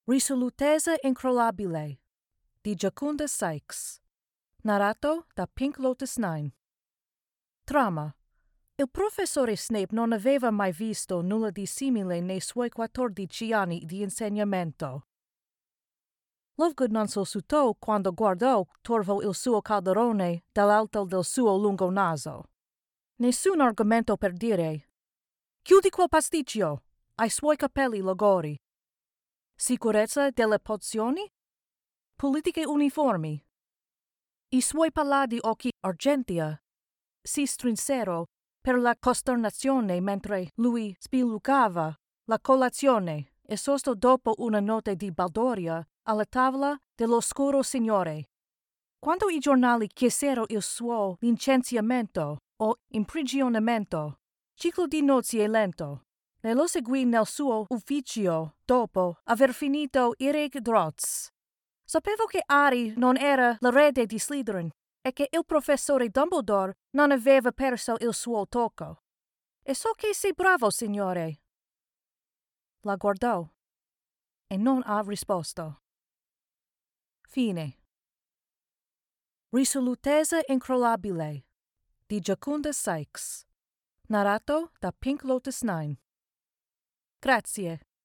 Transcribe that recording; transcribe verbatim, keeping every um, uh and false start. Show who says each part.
Speaker 1: Risolutezza incrollabile di Jacunda Sykes. Narrato da Pink Lotus nove. Trama. Il professore Snape non aveva mai visto nulla di simile nei suoi quattordici anni di insegnamento. Lovegood non sussultò quando guardò torvo il suo calderone dall'alto del suo lungo naso. Nessun argomento per dire: chiudi quel pasticcio, ai suoi capelli logori. Sicurezza delle pozioni? Politiche uniformi. I suoi pallidi occhi argentea si strinsero per la costernazione mentre lui spilucava la colazione esausto dopo una notte di baldoria alla tavola dell'oscuro signore. Quando i giornali chiesero il suo licenziamento o imprigionamento, ciclo di nozze lento, ne lo seguì nel suo ufficio dopo aver finito Eric Drotz. Sapevo che Harry non era l'erede di Slytherin e che il professore Dumbledore non aveva perso il suo tocco. E so che sei bravo, signore. La guardò e non ha risposto. Fine. Risolutezza incrollabile di Jacunda Sykes. Narrato da Pink Lotus nove. Grazie.